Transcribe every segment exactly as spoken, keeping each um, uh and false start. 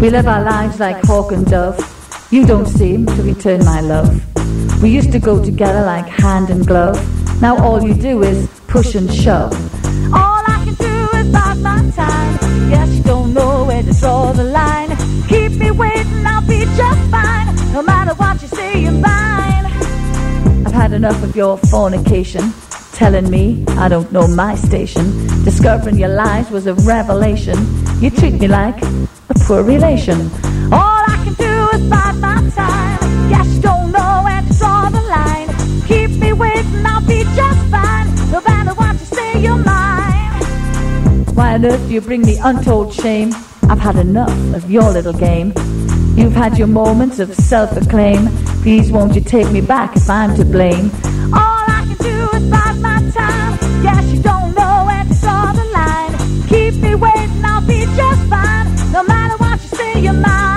We live our lives like hawk and dove. You don't seem to return my love. We used to go together like hand and glove. Now all you do is push and shove. All I can do is bide my time. Guess you don't know where to draw the line. Keep me waiting, I'll be just fine. No matter what you say, you're mine. I've had enough of your fornication, telling me I don't know my station. Discovering your lies was a revelation. You treat me like a poor relation. All I can do is bide my time. Guess you don't know where to draw the line. Keep me waiting, I'll be just fine. No matter what you say, you're mine. Why on earth do you bring me untold shame? I've had enough of your little game. You've had your moments of self-acclaim. Please won't you take me back if I'm to blame. All I can do is bide my time. Guess you don't know where to draw the line. Keep me waiting, I'll be just fine. No matter what you say, you're mine.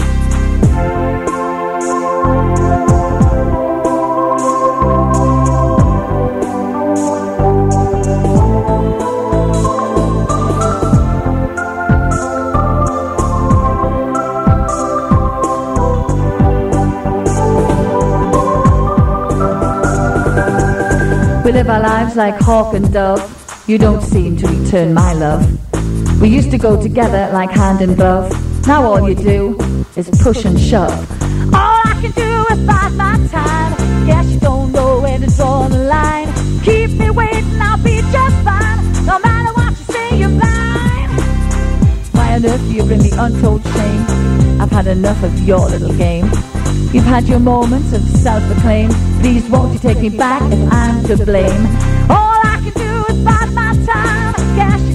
We live our lives like hawk and dove. You don't seem to return my love. We used to go together like hand and glove. Now all you do is push and shove. All I can do is bide my time. Guess you don't know where to draw the line. Keep me waiting, I'll be just fine. No matter what you say, you're mine. Why on earth do you bring me untold shame? I've had enough of your little game. You've had your moments of self-acclaim. Please won't you take me back if I'm to blame. All I can do is bide my time. Guess